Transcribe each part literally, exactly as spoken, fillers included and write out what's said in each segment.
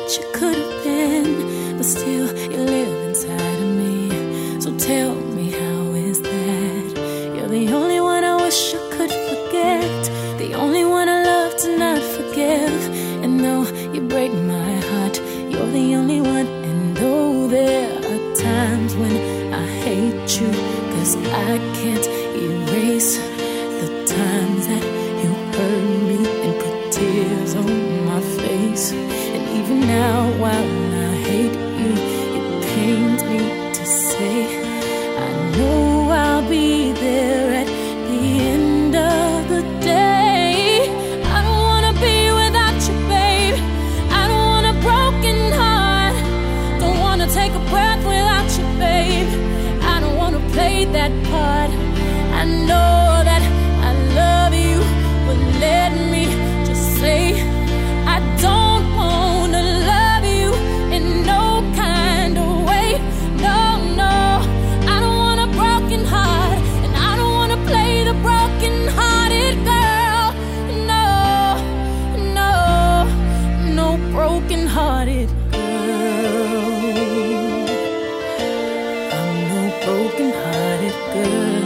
you could have been, but still you live inside of me. So tell me, how is that? You're the only one I wish I could forget, the only one I love to not forgive. And though you break my heart, you're the only one. And though there are times when I hate you, 'cause I can't erase the times that you hurt me and put tears on my face. And even now, while I hate you, it pains me to say I know I'll be there at the end of the day. I don't wanna be without you, babe. I don't want a broken heart. Don't wanna take a breath without you, babe. I don't wanna play that part. I know that I love you, but let me just say I don't wanna love you in no kind of way. No, no, I don't want a broken heart, and I don't wanna play the broken-hearted girl. No, no, no broken-hearted girl. I'm no broken-hearted girl.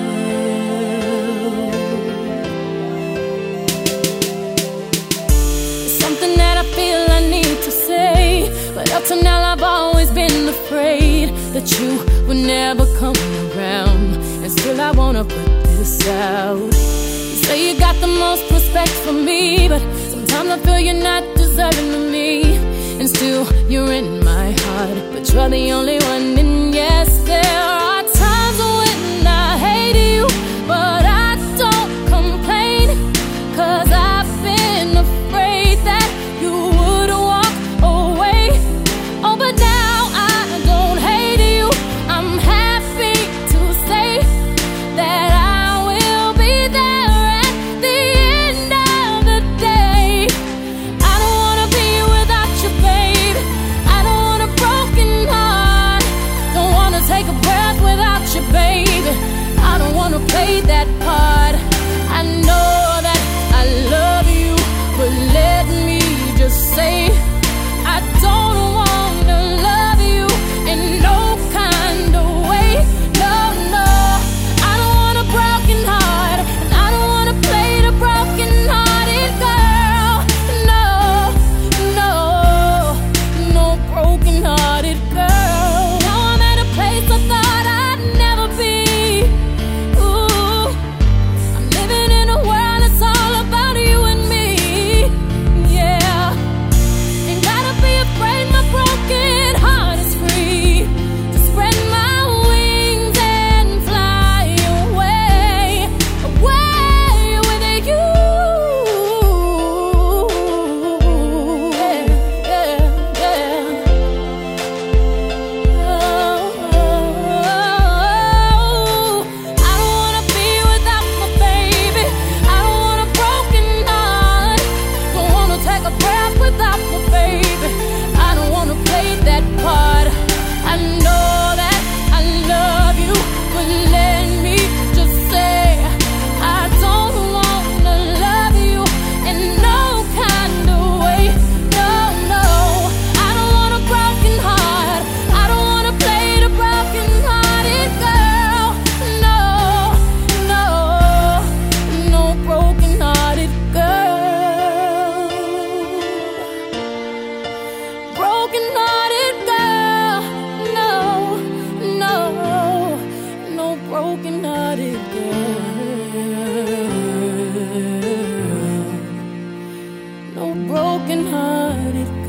But up till now I've always been afraid that you would never come around, and still I wanna put this out. You say you got the most respect for me, but sometimes I feel you're not deserving of me. And still you're in my heart, but you're the only one. And yes, there are times when I hate you, but I don't complain, 'cause I've been afraid that you would walk away. Oh, but now I don't hate you. I'm happy to say that I will be there at the end of the day. I don't wanna be without you, babe. I don't want a broken heart. Don't wanna take a breath without you, baby. I don't wanna play that part. I know that I love you, but let me just say I don't want to love you in no kind of way. No, no, I don't want a broken heart, and I don't want to play the broken-hearted girl. No, no, no broken-hearted girl. Now I'm at a place I thought I'd never be. Ooh, I'm living in a world that's all about you and me. Yeah, ain't gotta be afraid my broken heart is free to spread my wings and fly away, away with you. Yeah, yeah, yeah. Oh, I don't wanna be without my baby. I don't want a broken heart. Don't wanna take a breath without my baby. I don't wanna play that part. I know that I love you, but let me just say I don't wanna love you in no kind of way. No, no, I don't want a broken heart. I don't wanna play the broken-hearted girl. No, no, no broken-hearted girl. Broken-hearted girl. No, no, no broken-hearted girl. No broken-hearted